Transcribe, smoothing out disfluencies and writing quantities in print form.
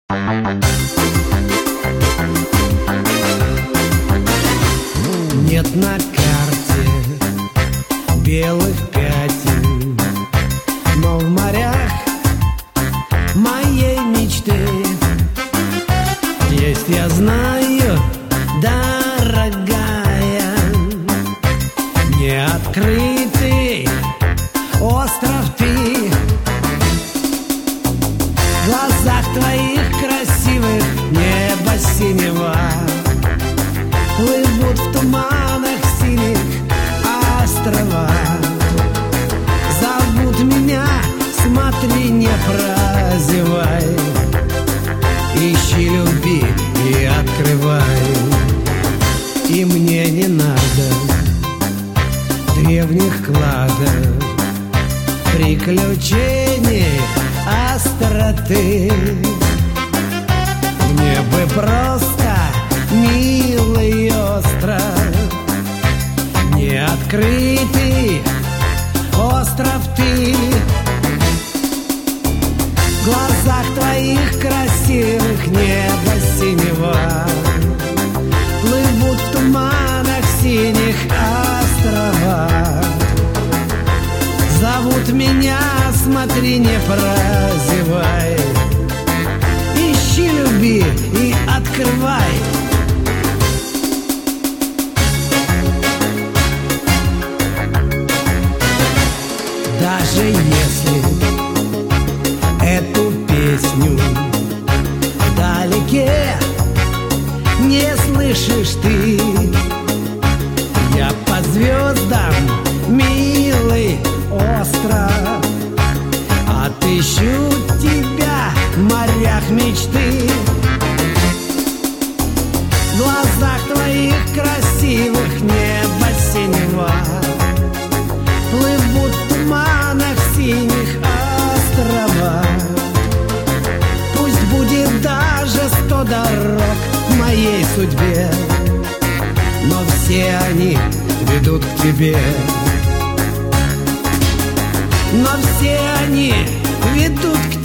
Нет на карте белых пятен, но в морях моей мечты есть, я знаю, дорогая, неоткрытый остров ты. В глазах твоих красивых небо синего плывут в туманах синих острова. Зовут меня, смотри, не прозевай, ищи, люби и открывай. И мне не надо древних кладов, приключений, остроты. Мне бы просто милый остров, неоткрытый остров ты. В глазах твоих красивых небо синего плывут в туманах синих острова. Зовут меня, смотри, не прозевай, ищи, люби и открывай. Даже если эту песню вдалеке не слышишь ты, я по звездам, милый остров, отыщу тебя в морях мечты. В глазах твоих красивых небо синего плывут в туманах синих острова. Пусть будет даже 100 дорог в моей судьбе, но все они ведут к тебе. Но все они ведут к тебе.